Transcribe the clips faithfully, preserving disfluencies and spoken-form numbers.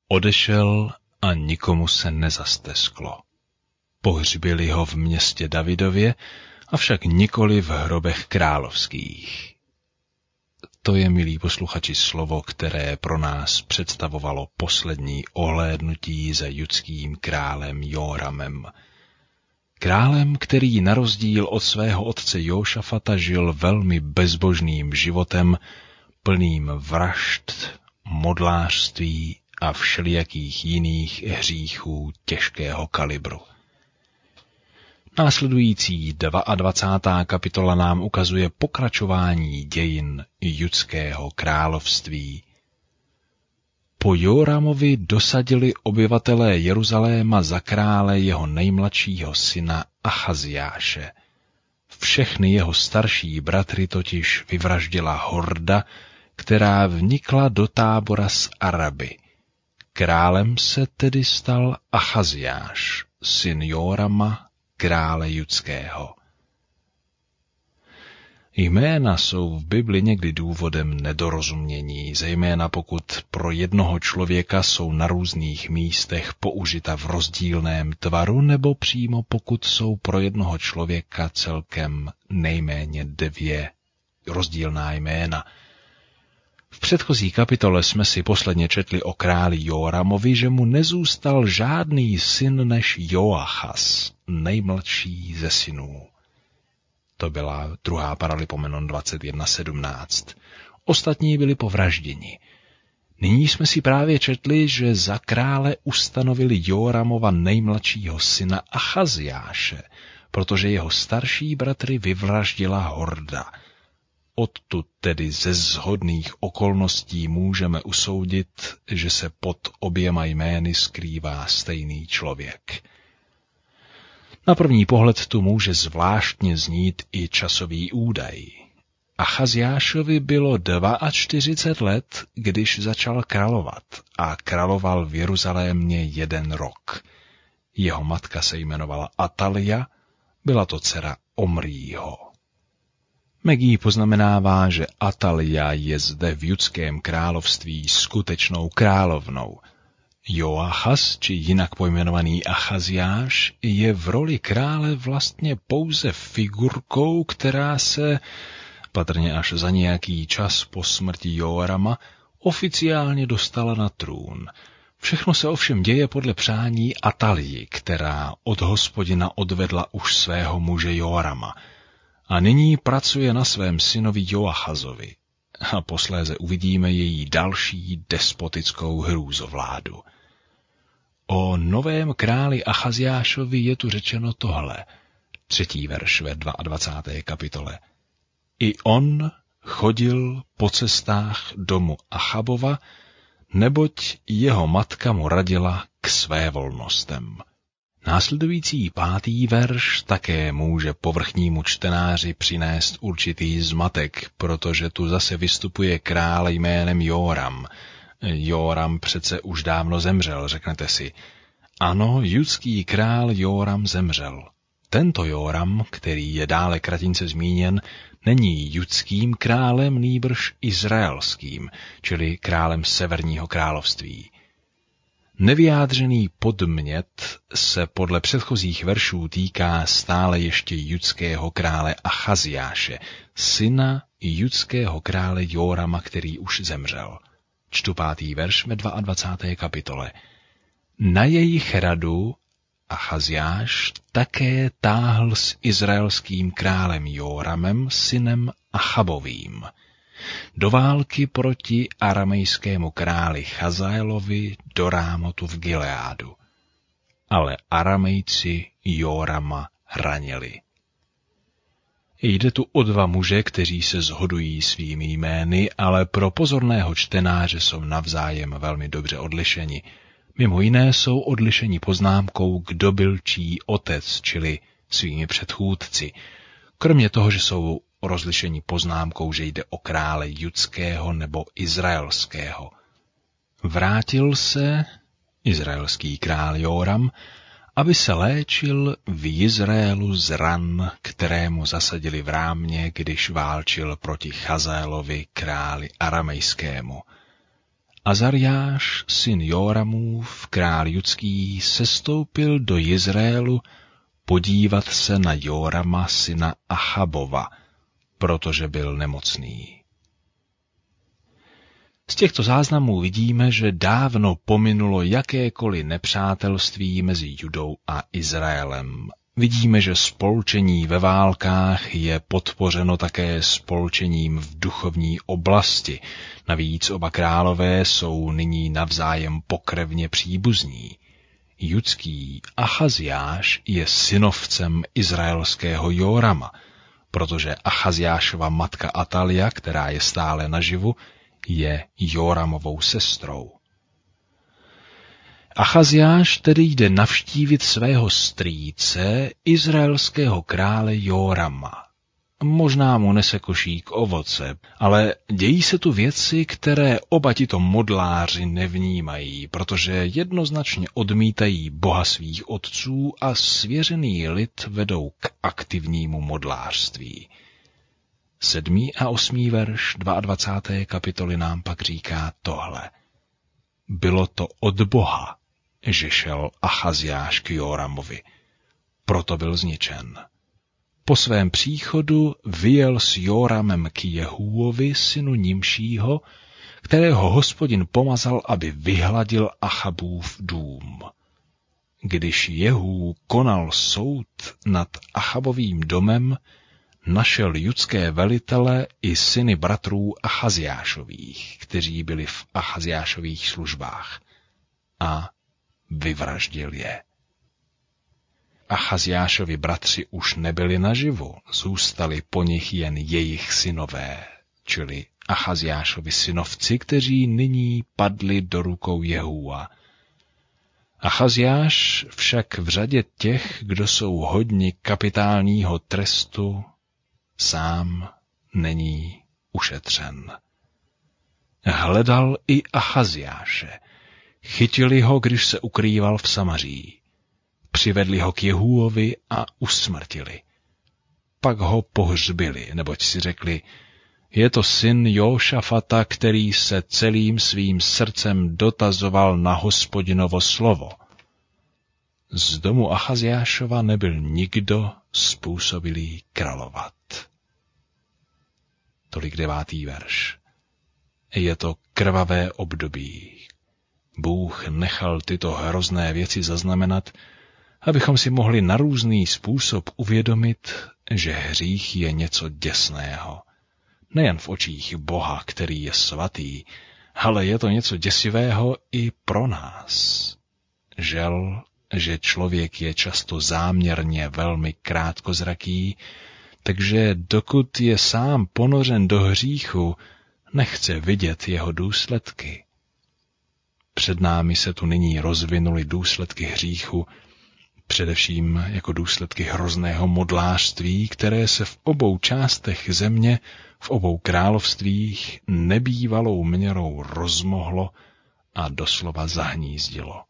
odešel a nikomu se nezastesklo. Pohřbili ho v městě Davidově, avšak nikoli v hrobech královských. To je, milí posluchači, slovo, které pro nás představovalo poslední ohlédnutí za judským králem Jóramem. Králem, který na rozdíl od svého otce Jóšafata žil velmi bezbožným životem, plným vražd, modlářství a všelijakých jiných hříchů těžkého kalibru. Následující dvacátá druhá kapitola nám ukazuje pokračování dějin judského království. Po Jóramovi dosadili obyvatelé Jeruzaléma za krále jeho nejmladšího syna Achaziáše. Všechny jeho starší bratry totiž vyvraždila horda, která vnikla do tábora z Araby. Králem se tedy stal Achaziáš, syn Jórama, krále judského. Jména jsou v Bibli někdy důvodem nedorozumění, zejména pokud pro jednoho člověka jsou na různých místech použita v rozdílném tvaru, nebo přímo pokud jsou pro jednoho člověka celkem nejméně dvě rozdílná jména. V předchozí kapitole jsme si posledně četli o králi Jóramovi, že mu nezůstal žádný syn než Joachas, nejmladší ze synů. To byla druhá Paralipomenon dvacet jedna sedmnáct. Ostatní byli povražděni. Nyní jsme si právě četli, že za krále ustanovili Jóramova nejmladšího syna Achaziáše, protože jeho starší bratry vyvraždila horda. Odtud tedy ze shodných okolností můžeme usoudit, že se pod oběma jmény skrývá stejný člověk. Na první pohled tu může zvláštně znít i časový údaj. Achaziášovi bylo čtyřicet dva let, když začal královat a královal v Jeruzalémě jeden rok. Jeho matka se jmenovala Atalia, byla to dcera Omrího. Megí poznamenává, že Atalia je zde v judském království skutečnou královnou. Joachas, či jinak pojmenovaný Achaziáš, je v roli krále vlastně pouze figurkou, která se, patrně až za nějaký čas po smrti Jórama, oficiálně dostala na trůn. Všechno se ovšem děje podle přání Atalii, která od Hospodina odvedla už svého muže Jórama a nyní pracuje na svém synovi Joachazovi. A posléze uvidíme její další despotickou hrůzovládu. O novém králi Achaziášovi je tu řečeno tohle, třetí verš ve dvacáté druhé kapitole. I on chodil po cestách domu Achabova, neboť jeho matka mu radila k své volnostem. Následující pátý verš také může povrchnímu čtenáři přinést určitý zmatek, protože tu zase vystupuje král jménem Jóram. Jóram přece už dávno zemřel, řeknete si. Ano, judský král Jóram zemřel. Tento Jóram, který je dále kratince zmíněn, není judským králem, nýbrž izraelským, čili králem severního království. Nevyjádřený podmět se podle předchozích veršů týká stále ještě judského krále Achaziáše, syna judského krále Jórama, který už zemřel. Čtu pátý verš ve dvacáté druhé kapitole. Na jejich radu Achaziáš také táhl s izraelským králem Jóramem, synem Achabovým, do války proti aramejskému králi Chazaelovi do Rámotu v Gileádu. Ale Aramejci Jórama ranili. Jde tu o dva muže, kteří se shodují svými jmény, ale pro pozorného čtenáře jsou navzájem velmi dobře odlišeni. Mimo jiné jsou odlišeni poznámkou, kdo byl čí otec, čili svými předchůdci. Kromě toho, že jsou rozlišení poznámkou, že jde o krále judského nebo izraelského. Vrátil se izraelský král Jóram, aby se léčil v Jizraelu z ran, kterému zasadili v Rámě, když válčil proti Chazaelovi, králi aramejskému. Azariáš, syn Jóramův, král judský, sestoupil do Jizraelu podívat se na Jórama, syna Achabova, protože byl nemocný. Z těchto záznamů vidíme, že dávno pominulo jakékoliv nepřátelství mezi Judou a Izraelem. Vidíme, že spolčení ve válkách je podpořeno také spolčením v duchovní oblasti. Navíc oba králové jsou nyní navzájem pokrevně příbuzní. Judský Achaziáš je synovcem izraelského Jórama, protože Achaziášova matka Atalia, která je stále naživu, je Jóramovou sestrou. Achaziáš tedy jde navštívit svého strýce, izraelského krále Jórama. Možná mu nese košík ovoce, ale dějí se tu věci, které oba tito modláři nevnímají, protože jednoznačně odmítají Boha svých otců a svěřený lid vedou k aktivnímu modlářství. Sedmý a osmý verš dvacáté druhé kapitoly nám pak říká tohle. Bylo to od Boha, že šel Achaziáš k Jóramovi, proto byl zničen. Po svém příchodu vyjel s Jóramem k Jehúovi, synu Nimšího, kterého Hospodin pomazal, aby vyhladil Achabův dům. Když Jehú konal soud nad Achabovým domem, našel judské velitele i syny bratrů Achaziášových, kteří byli v Achaziášových službách, a vyvraždil je. Achaziášovi bratři už nebyli naživu, zůstali po nich jen jejich synové, čili Achaziášovi synovci, kteří nyní padli do rukou Jehúa. Achaziáš však v řadě těch, kdo jsou hodni kapitálního trestu, sám není ušetřen. Hledal i Achaziáše. Chytili ho, když se ukrýval v Samaří. Přivedli ho k Jehúovi a usmrtili. Pak ho pohřbili, neboť si řekli, je to syn Jóšafata, který se celým svým srdcem dotazoval na Hospodinovo slovo. Z domu Achaziášova nebyl nikdo způsobilý královat. Tolik devátý verš. Je to krvavé období. Bůh nechal tyto hrozné věci zaznamenat, abychom si mohli na různý způsob uvědomit, že hřích je něco děsného. Nejen v očích Boha, který je svatý, ale je to něco děsivého i pro nás. Žel, že člověk je často záměrně velmi krátkozraký, takže dokud je sám ponořen do hříchu, nechce vidět jeho důsledky. Před námi se tu nyní rozvinuly důsledky hříchu, především jako důsledky hrozného modlářství, které se v obou částech země, v obou královstvích nebývalou měrou rozmohlo a doslova zahnízdilo.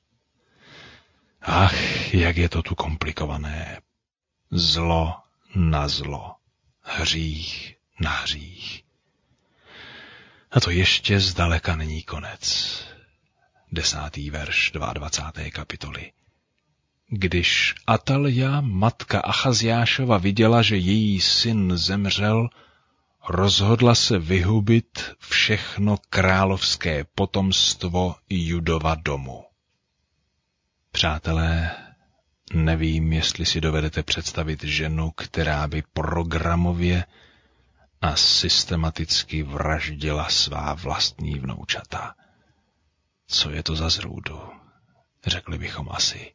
Ach, jak je to tu komplikované. Zlo na zlo, hřích na hřích. A to ještě zdaleka není konec. Desátý verš dvacáté druhé kapitoly. Když Atalia, matka Achaziášova, viděla, že její syn zemřel, rozhodla se vyhubit všechno královské potomstvo Judova domu. Přátelé, nevím, jestli si dovedete představit ženu, která by programově a systematicky vraždila svá vlastní vnoučata. Co je to za zrůdu? Řekli bychom asi.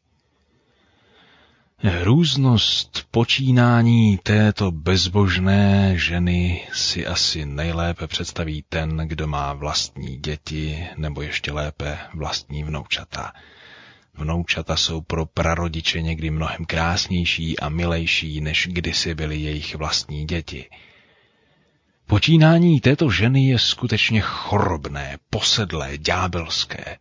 Různost počínání této bezbožné ženy si asi nejlépe představí ten, kdo má vlastní děti, nebo ještě lépe vlastní vnoučata. Vnoučata jsou pro prarodiče někdy mnohem krásnější a milejší, než kdysi byly jejich vlastní děti. Počínání této ženy je skutečně chorobné, posedlé, ďábelské,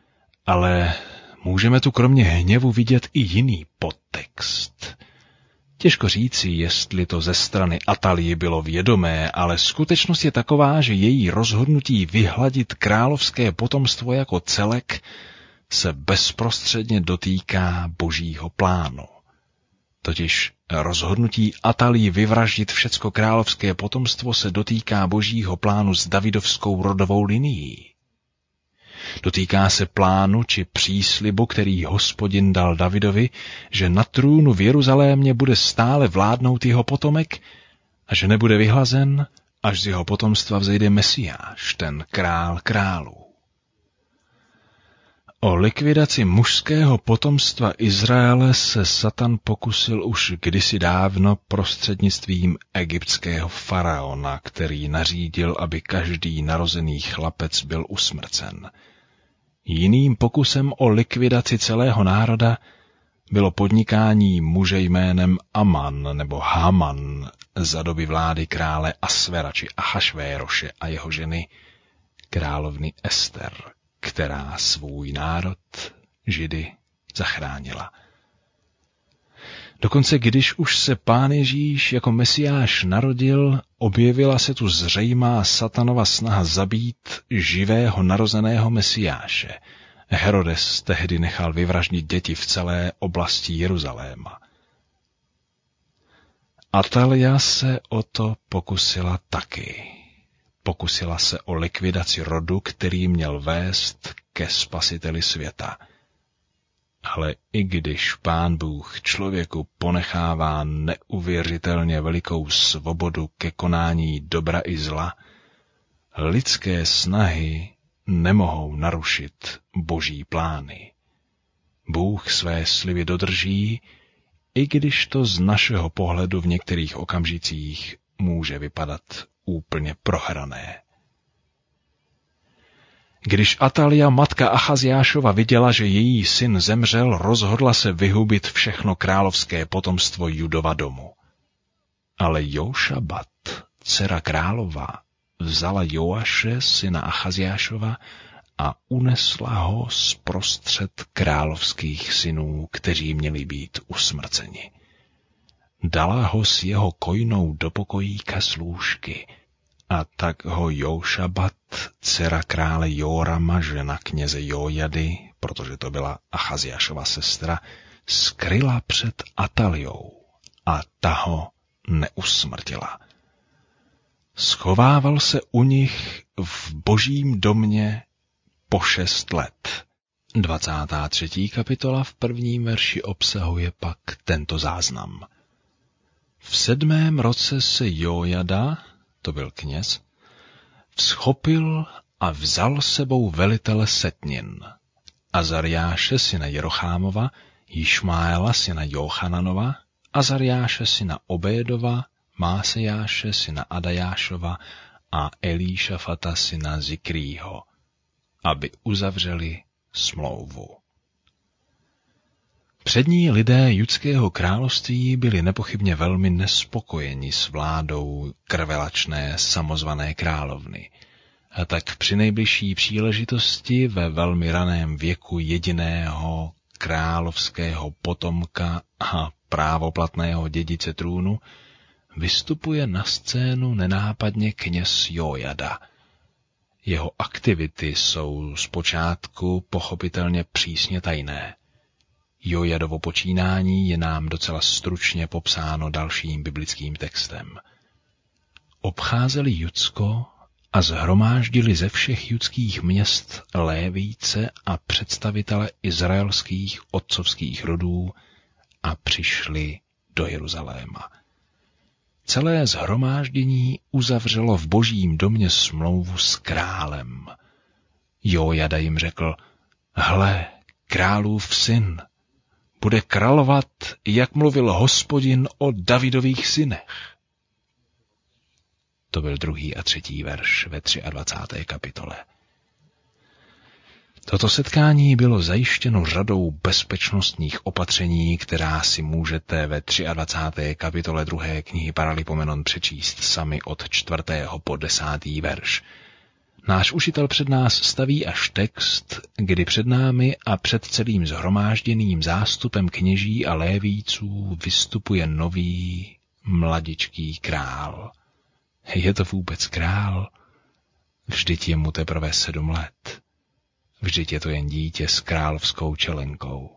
ale můžeme tu kromě hněvu vidět i jiný podtext. Těžko říci, jestli to ze strany Atalii bylo vědomé, ale skutečnost je taková, že její rozhodnutí vyhladit královské potomstvo jako celek se bezprostředně dotýká božího plánu. Totiž rozhodnutí Atalii vyvraždit všecko královské potomstvo se dotýká božího plánu s davidovskou rodovou linií. Dotýká se plánu či příslibu, který Hospodin dal Davidovi, že na trůnu v Jeruzalémě bude stále vládnout jeho potomek a že nebude vyhlazen, až z jeho potomstva vzejde Mesiáš, ten král králů. O likvidaci mužského potomstva Izraele se Satan pokusil už kdysi dávno prostřednictvím egyptského faraona, který nařídil, aby každý narozený chlapec byl usmrcen. Jiným pokusem o likvidaci celého národa bylo podnikání muže jménem Aman nebo Haman za doby vlády krále Asvera či Achašvéroše a jeho ženy královny Ester, která svůj národ, Židy, zachránila. Dokonce když už se Pán Ježíš jako Mesiáš narodil, objevila se tu zřejmá satanova snaha zabít živého narozeného Mesiáše. Herodes tehdy nechal vyvraždit děti v celé oblasti Jeruzaléma. Atalia se o to pokusila taky. Pokusila se o likvidaci rodu, který měl vést ke spasiteli světa. Ale i když Pán Bůh člověku ponechává neuvěřitelně velikou svobodu ke konání dobra i zla, lidské snahy nemohou narušit boží plány. Bůh své sliby dodrží, i když to z našeho pohledu v některých okamžicích může vypadat úplně prohrané. Když Atalia, matka Achaziášova, viděla, že její syn zemřel, rozhodla se vyhubit všechno královské potomstvo Judova domu. Ale Jóšabat, dcera králova, vzala Joaše, syna Achaziášova, a unesla ho zprostřed královských synů, kteří měli být usmrceni. Dala ho s jeho kojnou do pokojíka slůžky, a tak ho Jóšabat, dcera krále Jórama, žena kněze Jójady, protože to byla Achaziášova sestra, skryla před Ataliou a ta ho neusmrtila. Schovával se u nich v božím domě po šest let. dvacátá třetí kapitola v prvním verši obsahuje pak tento záznam. V sedmém roce se Jójada, to byl kněz, vzchopil a vzal sebou velitele setnin, Azariáše syna Jerochámova, Jišmáela syna Jochananova, Azariáše syna Obédova, Másejáše syna Adajášova a Elíšafata syna Zikrýho, aby uzavřeli smlouvu. Přední lidé judského království byli nepochybně velmi nespokojeni s vládou krvelačné samozvané královny. A tak při nejbližší příležitosti ve velmi raném věku jediného královského potomka a právoplatného dědice trůnu vystupuje na scénu nenápadně kněz Jójada. Jeho aktivity jsou zpočátku pochopitelně přísně tajné. Jójadovo počínání je nám docela stručně popsáno dalším biblickým textem. Obcházeli Judsko a shromáždili ze všech judských měst Lévíce a představitele izraelských otcovských rodů a přišli do Jeruzaléma. Celé shromáždění uzavřelo v božím domě smlouvu s králem. Jójada jim řekl, hle, králův syn, bude královat, jak mluvil Hospodin o Davidových synech. To byl druhý a třetí verš ve dvacáté třetí kapitole. Toto setkání bylo zajištěno řadou bezpečnostních opatření, která si můžete ve dvacáté třetí kapitole druhé knihy Paralipomenon přečíst sami od čtvrtého po desátý verš. Náš učitel před nás staví až text, kdy před námi a před celým shromážděným zástupem kněží a lévíců vystupuje nový, mladičký král. Je to vůbec král? Vždyť je mu teprve sedm let. Vždyť je to jen dítě s královskou čelenkou.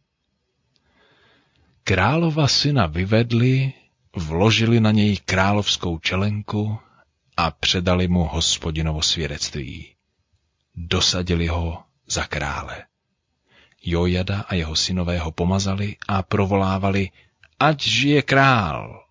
Králova syna vyvedli, vložili na něj královskou čelenku a předali mu Hospodinovo svědectví. Dosadili ho za krále. Jojada a jeho synové ho pomazali a provolávali, ať žije král.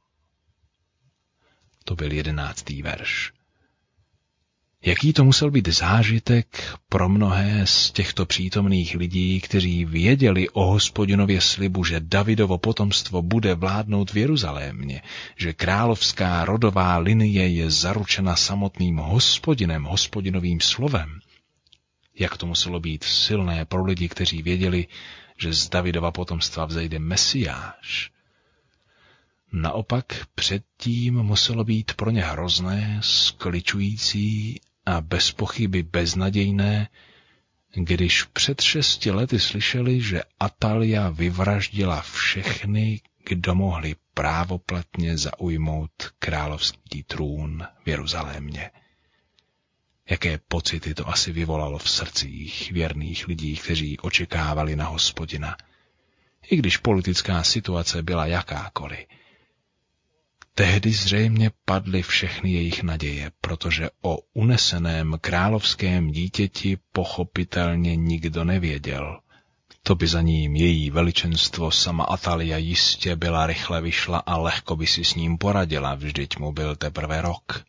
To byl jedenáctý verš. Jaký to musel být zážitek pro mnohé z těchto přítomných lidí, kteří věděli o Hospodinově slibu, že Davidovo potomstvo bude vládnout v Jeruzalémě, že královská rodová linie je zaručena samotným Hospodinem, Hospodinovým slovem. Jak to muselo být silné pro lidi, kteří věděli, že z Davidova potomstva vzejde Mesiáš. Naopak předtím muselo být pro ně hrozné, skličující a bez pochyby beznadějné, když před šesti lety slyšeli, že Atalia vyvraždila všechny, kdo mohli právoplatně zaujmout královský trůn v Jeruzalémě. Jaké pocity to asi vyvolalo v srdcích věrných lidí, kteří očekávali na Hospodina, i když politická situace byla jakákoliv. Tehdy zřejmě padly všechny jejich naděje, protože o uneseném královském dítěti pochopitelně nikdo nevěděl. To by za ním její veličenstvo sama Atalia jistě byla rychle vyšla a lehko by si s ním poradila, vždyť mu byl teprve rok.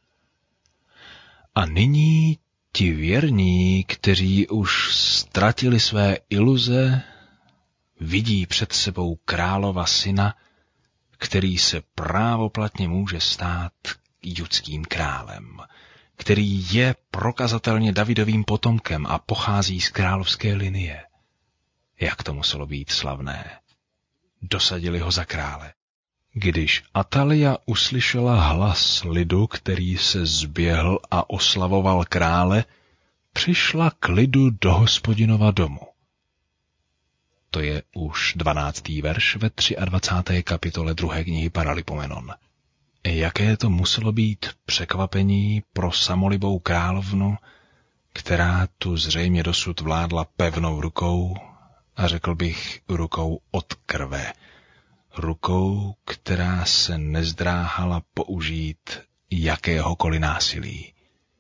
A nyní ti věrní, kteří už ztratili své iluze, vidí před sebou králova syna, který se právoplatně může stát judským králem, který je prokazatelně Davidovým potomkem a pochází z královské linie. Jak to muselo být slavné. Dosadili ho za krále. Když Atalia uslyšela hlas lidu, který se zběhl a oslavoval krále, přišla k lidu do Hospodinova domu. To je už dvanáctý verš ve dvacáté třetí kapitole druhé knihy Paralipomenon. Jaké to muselo být překvapení pro samolibou královnu, která tu zřejmě dosud vládla pevnou rukou, a řekl bych rukou od krve, rukou, která se nezdráhala použít jakéhokoliv násilí.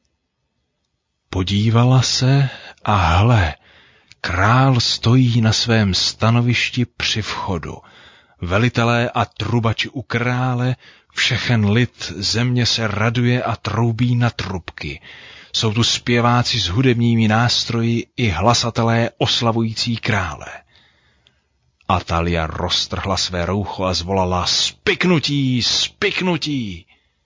Podívala se a hle, král stojí na svém stanovišti při vchodu. Velitelé a trubači u krále, všechen lid země se raduje a troubí na trubky. Jsou tu zpěváci s hudebními nástroji i hlasatelé oslavující krále. Atalia roztrhla své roucho a zvolala spiknutí, spiknutí.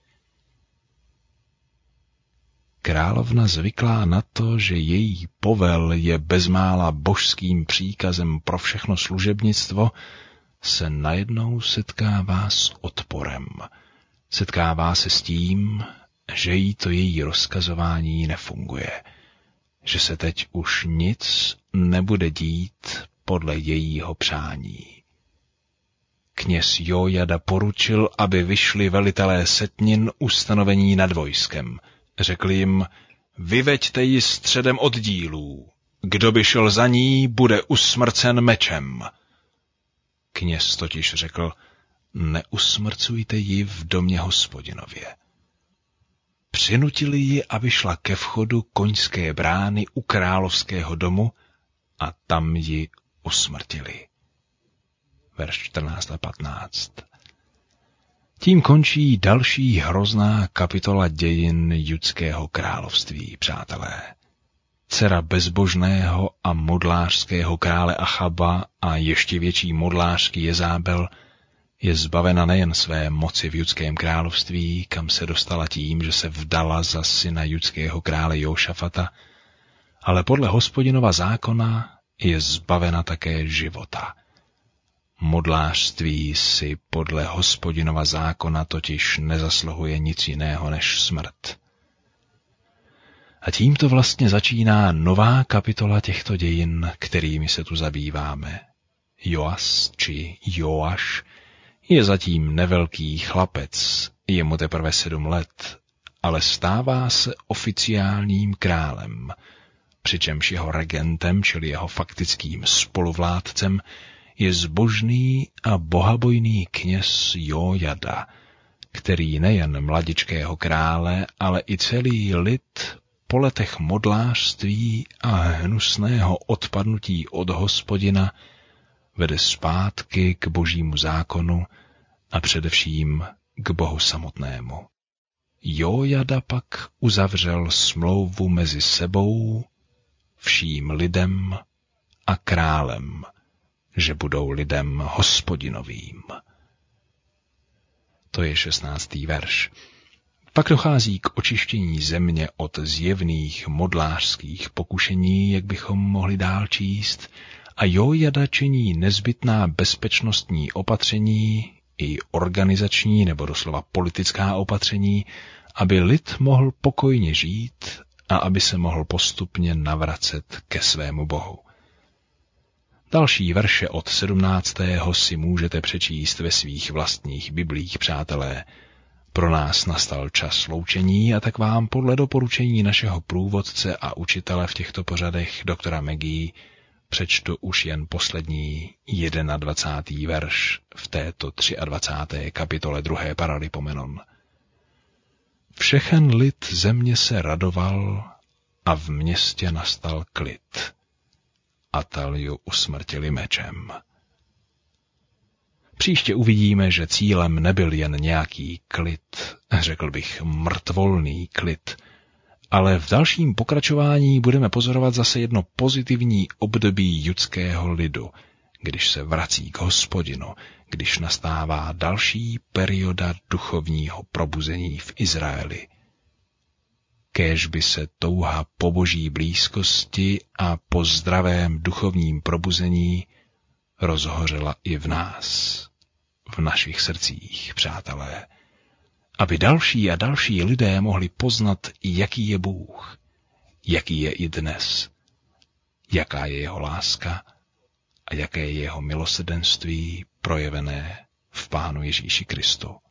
Královna zvyklá na to, že její povel je bezmála božským příkazem pro všechno služebnictvo, se najednou setkává s odporem. Setkává se s tím, že jí to její rozkazování nefunguje, že se teď už nic nebude dít podle jejího přání. Kněz Jojada poručil, aby vyšli velitelé setnin ustanovení nad vojskem. Řekl jim, vyveďte ji středem oddílů. Kdo by šel za ní, bude usmrcen mečem. Kněz totiž řekl, neusmrcujte ji v domě Hospodinově. Přinutili ji, aby šla ke vchodu koňské brány u královského domu a tam ji usmrtili. Verš čtrnáct a patnáct. Tím končí další hrozná kapitola dějin judského království, přátelé. Dcera bezbožného a modlářského krále Achaba a ještě větší modlářky Jezábel je zbavena nejen své moci v judském království, kam se dostala tím, že se vdala za syna judského krále Jošafata, ale podle Hospodinova zákona je zbavena také života. Modlářství si podle Hospodinova zákona totiž nezasluhuje nic jiného než smrt. A tímto vlastně začíná nová kapitola těchto dějin, kterými se tu zabýváme. Joas či Joáš je zatím nevelký chlapec, je mu teprve sedm let, ale stává se oficiálním králem, přičemž jeho regentem, čili jeho faktickým spoluvládcem, je zbožný a bohabojný kněz Jójada, který nejen mladičkého krále, ale i celý lid po letech modlářství a hnusného odpadnutí od Hospodina vede zpátky k božímu zákonu a především k Bohu samotnému. Jójada pak uzavřel smlouvu mezi sebou, vším lidem a králem, že budou lidem Hospodinovým. To je šestnáctý verš. Pak dochází k očištění země od zjevných modlářských pokušení, jak bychom mohli dál číst, a Jójada činí nezbytná bezpečnostní opatření i organizační nebo doslova politická opatření, aby lid mohl pokojně žít a aby se mohl postupně navracet ke svému Bohu. Další verše od sedmnáctého si můžete přečíst ve svých vlastních biblích, přátelé. Pro nás nastal čas loučení a tak vám podle doporučení našeho průvodce a učitele v těchto pořadech, doktora Maggie, přečtu už jen poslední dvacátý první verš v této dvacáté třetí kapitole druhé Paralipomenon. Všechen lid země se radoval a v městě nastal klid. Atalju usmrtili mečem. Příště uvidíme, že cílem nebyl jen nějaký klid, řekl bych mrtvolný klid, ale v dalším pokračování budeme pozorovat zase jedno pozitivní období judského lidu, když se vrací k Hospodinu, když nastává další perioda duchovního probuzení v Izraeli. Kéž by se touha po boží blízkosti a po zdravém duchovním probuzení rozhořela i v nás, v našich srdcích, přátelé, aby další a další lidé mohli poznat, jaký je Bůh, jaký je i dnes, jaká je jeho láska a jaké je jeho milosrdenství projevené v Pánu Ježíši Kristu.